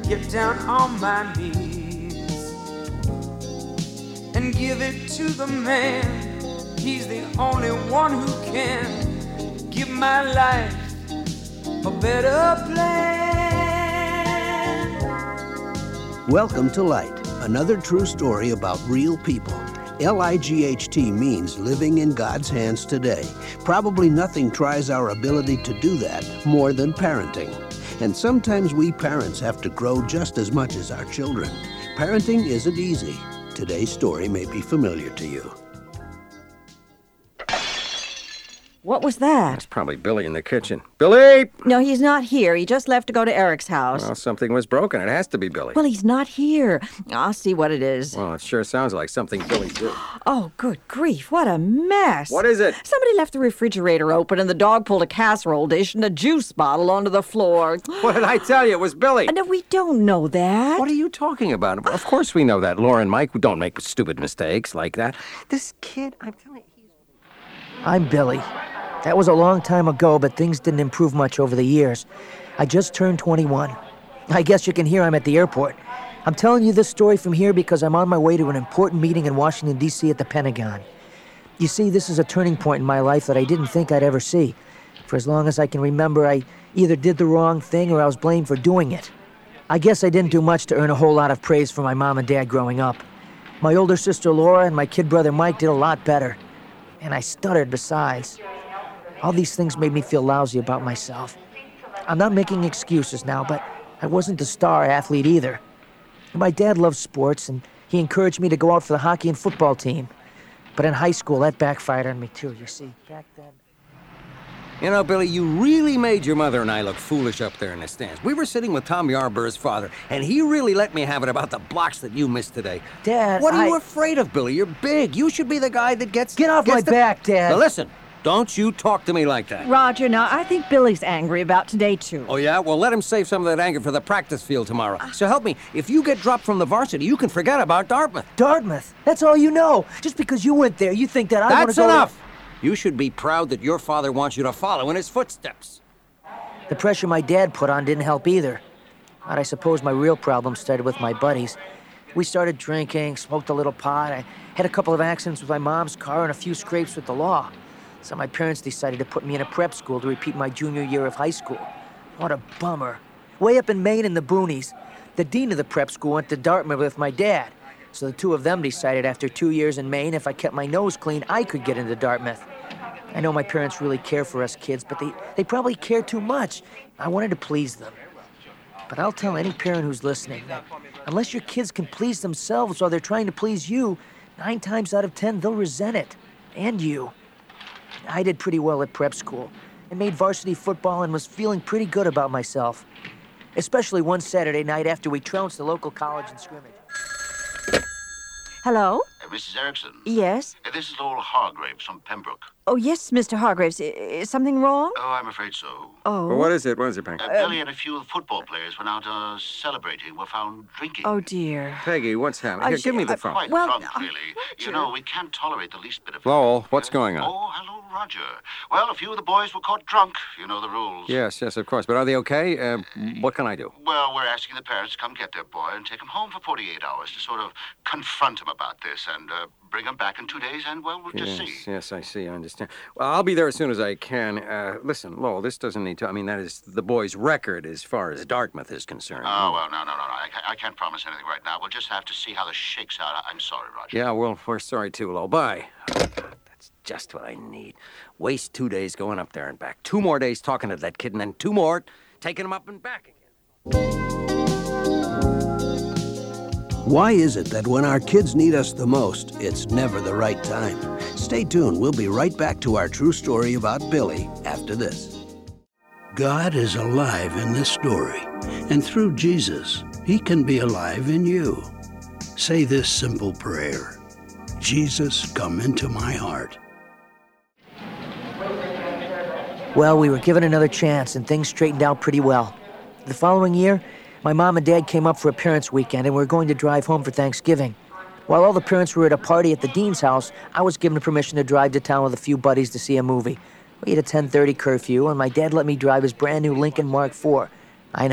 get down on my knees and give it to the man. He's the only one who can give my life a better plan. Welcome to Light, another true story about real people. L-I-G-H-T means living in God's hands today. Probably nothing tries our ability to do that more than parenting. And sometimes we parents have to grow just as much as our children. Parenting isn't easy. Today's story may be familiar to you. What was that? That's probably Billy in the kitchen. Billy! No, he's not here. He just left to go to Eric's house. Well, something was broken. It has to be Billy. Well, he's not here. I'll see what it is. Well, it sure sounds like something Billy did. Oh, good grief. What a mess. What is it? Somebody left the refrigerator open and the dog pulled a casserole dish and a juice bottle onto the floor. What did I tell you? It was Billy. No, we don't know that. What are you talking about? Of course we know that. Laura and Mike don't make stupid mistakes like that. This kid, I'm telling you, I'm Billy. That was a long time ago, but things didn't improve much over the years. I just turned 21. I guess you can hear I'm at the airport. I'm telling you this story from here because I'm on my way to an important meeting in Washington, D.C. at the Pentagon. You see, this is a turning point in my life that I didn't think I'd ever see. For as long as I can remember, I either did the wrong thing or I was blamed for doing it. I guess I didn't do much to earn a whole lot of praise from my mom and dad growing up. My older sister Laura and my kid brother Mike did a lot better. And I stuttered besides. All these things made me feel lousy about myself. I'm not making excuses now, but I wasn't a star athlete either. My dad loved sports, and he encouraged me to go out for the hockey and football team. But in high school, that backfired on me too, you see. Back then... You know, Billy, you really made your mother and I look foolish up there in the stands. We were sitting with Tom Yarbur's father, and he really let me have it about the blocks that you missed today. Dad, What are you afraid of, Billy? You're big. You should be the guy that gets... Get off my back, Dad! Now listen, don't you talk to me like that. Roger, now, I think Billy's angry about today, too. Oh, yeah? Well, let him save some of that anger for the practice field tomorrow. So help me, if you get dropped from the varsity, you can forget about Dartmouth. Dartmouth? That's all you know. Just because you went there, you think that I want to go... That's enough! You should be proud that your father wants you to follow in his footsteps. The pressure my dad put on didn't help either. But I suppose my real problem started with my buddies. We started drinking, smoked a little pot. I had a couple of accidents with my mom's car and a few scrapes with the law. So my parents decided to put me in a prep school to repeat my junior year of high school. What a bummer. Way up in Maine in the boonies. The dean of the prep school went to Dartmouth with my dad. So the two of them decided after 2 years in Maine, if I kept my nose clean, I could get into Dartmouth. I know my parents really care for us kids, but they probably care too much. I wanted to please them. But I'll tell any parent who's listening that unless your kids can please themselves while they're trying to please you, 9 times out of 10, they'll resent it. And you. I did pretty well at prep school. I made varsity football and was feeling pretty good about myself. Especially one Saturday night after we trounced the local college in scrimmage. Hello? Mrs. Erickson? Yes? This is Lowell Hargraves from Pembroke. Oh, yes, Mr. Hargraves. Is something wrong? Oh, I'm afraid so. Oh. Well, what is it? What is it, Peggy? Billy and a few of the football players went out celebrating, were found drinking. Oh, dear. Peggy, what's happening? Here, give me the phone. Quite Well, drunk, really. Roger. You know, we can't tolerate the least bit of... Lowell, what's going on? Oh, hello, Roger. Well, a few of the boys were caught drunk. You know the rules. Yes, of course. But are they okay? What can I do? Well, we're asking the parents to come get their boy and take him home for 48 hours to sort of confront him about this and bring him back in 2 days, and, well, we'll just see. Yes, I see. I understand. Well, I'll be there as soon as I can. Listen, Lowell, this doesn't need to... I mean, that is the boy's record as far as Dartmouth is concerned. Oh, well, no. I can't promise anything right now. We'll just have to see how this shakes out. I'm sorry, Roger. Yeah, well, we're sorry too, Lowell. Bye. That's just what I need. Waste 2 days going up there and back. 2 more days talking to that kid, and then 2 more taking him up and back again. Why is it that when our kids need us the most, it's never the right time? Stay tuned. We'll be right back to our true story about Billy after this. God is alive in this story, and through Jesus, he can be alive in you. Say this simple prayer: Jesus, come into my heart. Well, we were given another chance, and things straightened out pretty well. The following year, my mom and dad came up for a parents' weekend, and we were going to drive home for Thanksgiving. While all the parents were at a party at the dean's house, I was given permission to drive to town with a few buddies to see a movie. We had a 10:30 curfew, and my dad let me drive his brand new Lincoln Mark IV. I know,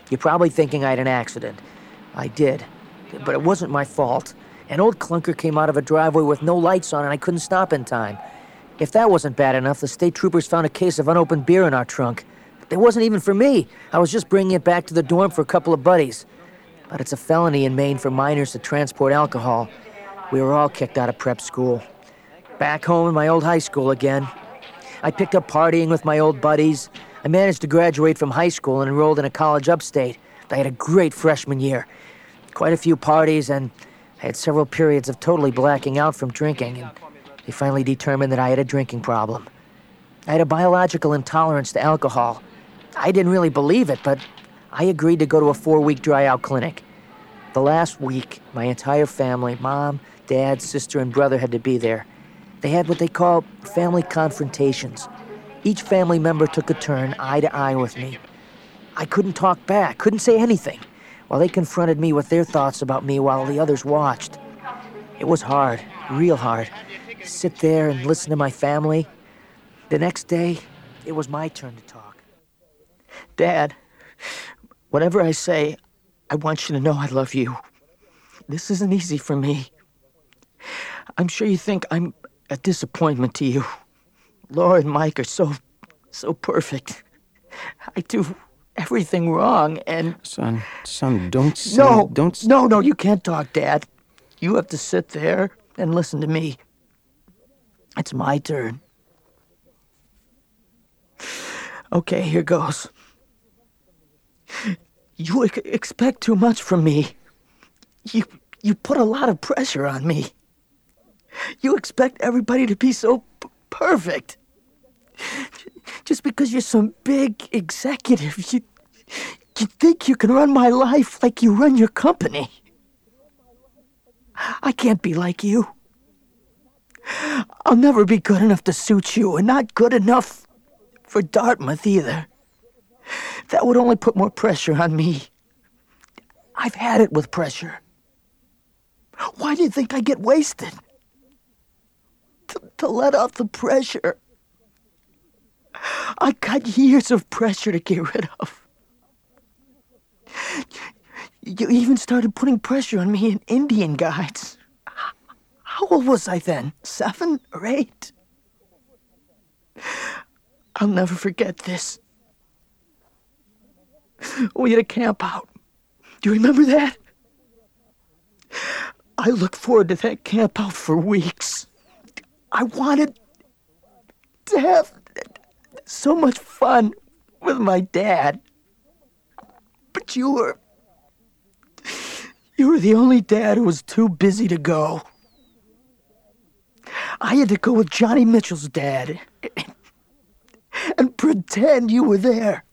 You're probably thinking I had an accident. I did, but it wasn't my fault. An old clunker came out of a driveway with no lights on and I couldn't stop in time. If that wasn't bad enough, the state troopers found a case of unopened beer in our trunk. It wasn't even for me. I was just bringing it back to the dorm for a couple of buddies. But it's a felony in Maine for minors to transport alcohol. We were all kicked out of prep school. Back home in my old high school again. I picked up partying with my old buddies. I managed to graduate from high school and enrolled in a college upstate. I had a great freshman year. Quite a few parties, and I had several periods of totally blacking out from drinking, and they finally determined that I had a drinking problem. I had a biological intolerance to alcohol. I didn't really believe it, but I agreed to go to a 4-week dry-out clinic. The last week, my entire family, mom, dad, sister, and brother had to be there. They had what they call family confrontations. Each family member took a turn, eye to eye with me. I couldn't talk back, couldn't say anything, while they confronted me with their thoughts about me while the others watched. It was hard, real hard, to sit there and listen to my family. The next day, it was my turn to talk. Dad, whatever I say, I want you to know I love you. This isn't easy for me. I'm sure you think I'm a disappointment to you. Laura and Mike are so perfect. I do everything wrong, and... Son, don't say... No, don't... No, you can't talk, Dad. You have to sit there and listen to me. It's my turn. Okay, here goes. You expect too much from me. You put a lot of pressure on me. You expect everybody to be so perfect. Just because you're some big executive, you think you can run my life like you run your company. I can't be like you. I'll never be good enough to suit you, and not good enough for Dartmouth either. That would only put more pressure on me. I've had it with pressure. Why do you think I get wasted? To let off the pressure. I got years of pressure to get rid of. You even started putting pressure on me in Indian guides. How old was I then? 7 or 8? I'll never forget this. We had a camp out. Do you remember that? I looked forward to that camp out for weeks. I wanted to have so much fun with my dad. But you were the only dad who was too busy to go. I had to go with Johnny Mitchell's dad and pretend you were there.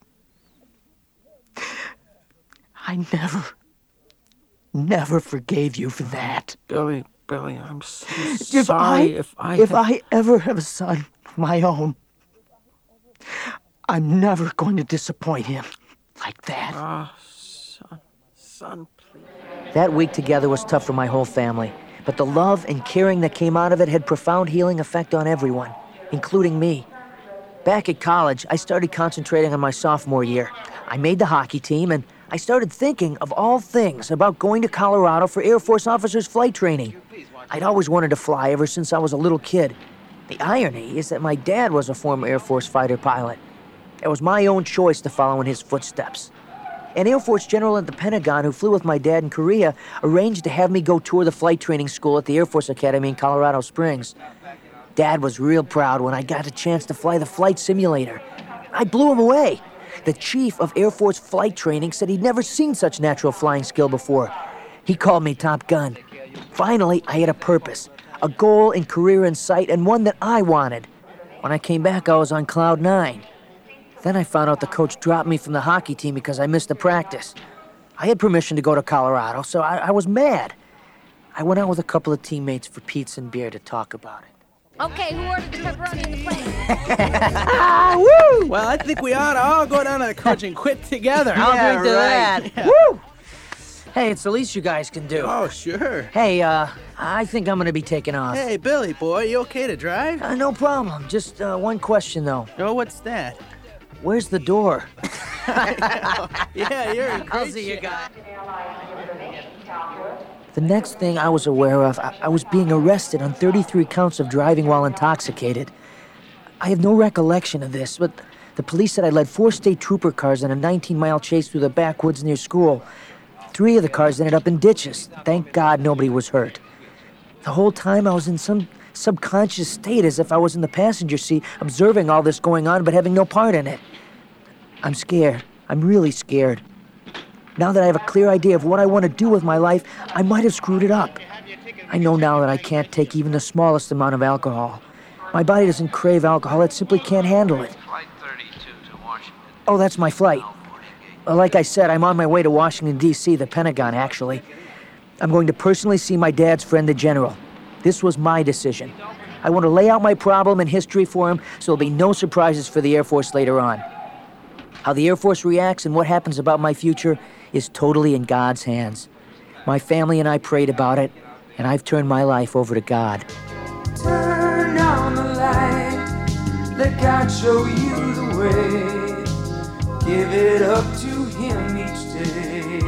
I never forgave you for that. Billy, I'm so sorry if I ever have a son of my own, I'm never going to disappoint him like that. Son, please. That week together was tough for my whole family, but the love and caring that came out of it had profound healing effect on everyone, including me. Back at college, I started concentrating on my sophomore year. I made the hockey team, and I started thinking, of all things, about going to Colorado for Air Force officers' flight training. I'd always wanted to fly ever since I was a little kid. The irony is that my dad was a former Air Force fighter pilot. It was my own choice to follow in his footsteps. An Air Force general at the Pentagon who flew with my dad in Korea arranged to have me go tour the flight training school at the Air Force Academy in Colorado Springs. Dad was real proud when I got a chance to fly the flight simulator. I blew him away. The chief of Air Force flight training said he'd never seen such natural flying skill before. He called me Top Gun. Finally, I had a purpose, a goal and career in sight, and one that I wanted. When I came back, I was on cloud 9. Then I found out the coach dropped me from the hockey team because I missed the practice. I had permission to go to Colorado, so I was mad. I went out with a couple of teammates for pizza and beer to talk about it. Okay, who ordered the pepperoni and the plate? Woo! Well, I think we ought to all go down to the coach and quit together. I'll drink to that. Yeah. Woo! Hey, it's the least you guys can do. Oh, sure. Hey, I think I'm gonna be taking off. Hey, Billy, boy, you okay to drive? No problem. Just one question, though. Oh, what's that? Where's the door? Yeah, you're in I'll great see you shape. guys. The next thing I was aware of, I was being arrested on 33 counts of driving while intoxicated. I have no recollection of this, but the police said I led 4 state trooper cars in a 19-mile chase through the backwoods near school. 3 of the cars ended up in ditches. Thank God nobody was hurt. The whole time I was in some subconscious state, as if I was in the passenger seat, observing all this going on but having no part in it. I'm scared. I'm really scared. Now that I have a clear idea of what I want to do with my life, I might have screwed it up. I know now that I can't take even the smallest amount of alcohol. My body doesn't crave alcohol, it simply can't handle it. Oh, that's my flight. Like I said, I'm on my way to Washington, D.C., the Pentagon, actually. I'm going to personally see my dad's friend, the General. This was my decision. I want to lay out my problem and history for him so there'll be no surprises for the Air Force later on. How the Air Force reacts and what happens about my future is totally in God's hands. My family and I prayed about it, and I've turned my life over to God. Turn on the light, let God show you the way. Give it up to Him each day.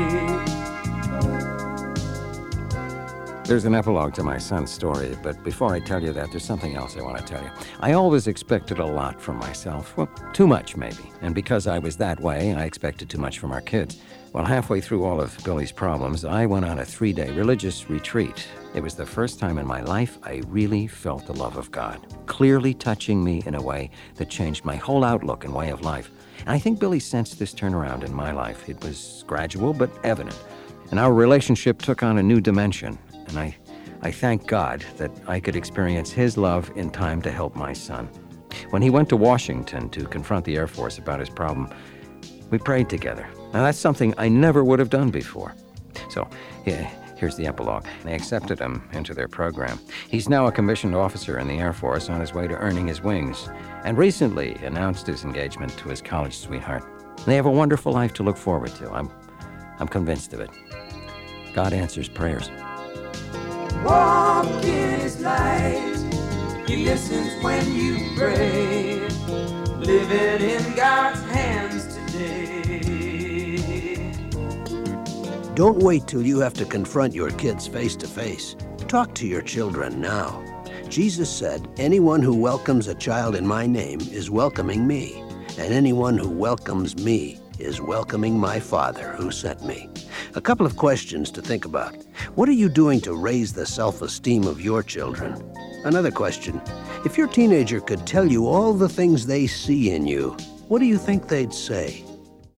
There's an epilogue to my son's story, but before I tell you that, there's something else I want to tell you. I always expected a lot from myself. Well, too much, maybe. And because I was that way, I expected too much from our kids. Well, halfway through all of Billy's problems, I went on a 3-day religious retreat. It was the first time in my life I really felt the love of God, clearly touching me in a way that changed my whole outlook and way of life. And I think Billy sensed this turnaround in my life. It was gradual but evident. And our relationship took on a new dimension. And I thank God that I could experience His love in time to help my son. When he went to Washington to confront the Air Force about his problem, we prayed together. Now, that's something I never would have done before. So, here's the epilogue. They accepted him into their program. He's now a commissioned officer in the Air Force on his way to earning his wings, and recently announced his engagement to his college sweetheart. They have a wonderful life to look forward to. I'm convinced of it. God answers prayers. Walk in His light, He listens when you pray. Living in God's hands today. Don't wait till you have to confront your kids face to face. Talk to your children now. Jesus said, "Anyone who welcomes a child in my name is welcoming me, and anyone who welcomes me is welcoming my Father who sent me." A couple of questions to think about. What are you doing to raise the self-esteem of your children? Another question. If your teenager could tell you all the things they see in you, what do you think they'd say?